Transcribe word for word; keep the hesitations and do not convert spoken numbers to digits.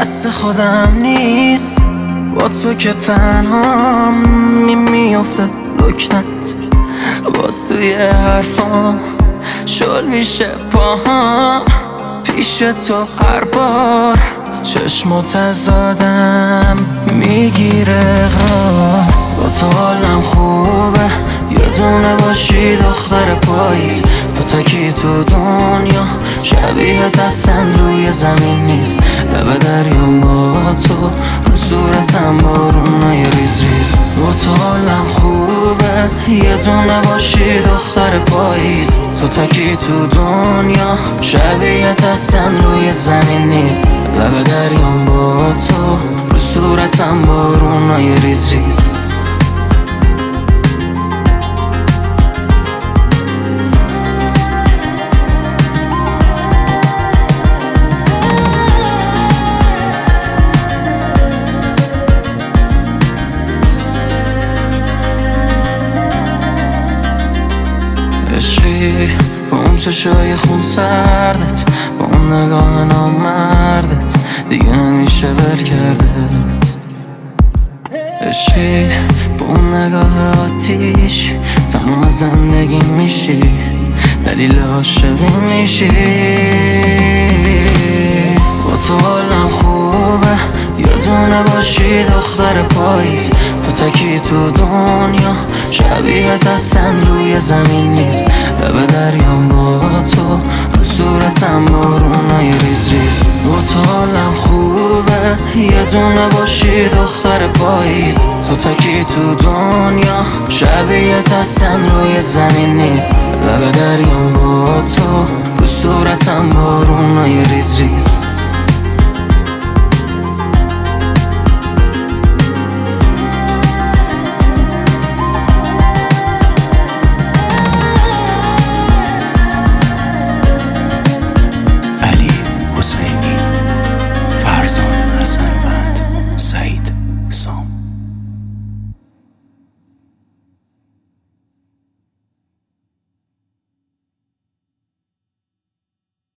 دست خودم نیست، با تو که تنها می میفته لکنت. باز توی حرفام شل میشه پاهام، پیش تو هر بار چشم تزادم میگیره اقرار. با تو حالم خوبه، یه دونه باشی دختر پاییز. تو تکی تو دنیا، شبیهت اصلا روی زمین نیست. لب دریام با تو، رو صورتم بارونای ریز ریز. با تو حالم خوبه، یه دونه باشی دختر پاییز. تو تکی تو دنیا، شبیهت اصلا روی زمین نیست. لب دریام با تو، رو صورتم بارونای ریز ریز. عشقی با اون چشای خون سردت، با اون نگاه نامردت، دیگه نمیشه ول کردت. عشقی با اون نگاه آتیش، تمام زندگی میشی، دلیل عاشقی میشی. با تو حالم خوبه، یه دونه باشی دختر پاییز. تو تکی تو دنیا، شبیهت اصلا روی زمین نیست. لب دریام با تو، رو صورتم بارونای ریز ریز. با تو حالم خوبه، یه دونه باشی دختر پاییز. تو تکی تو دنیا، شبیهت اصلا روی زمین نیست. لب دریام با تو، رو صورتم بارونای ریز ریز.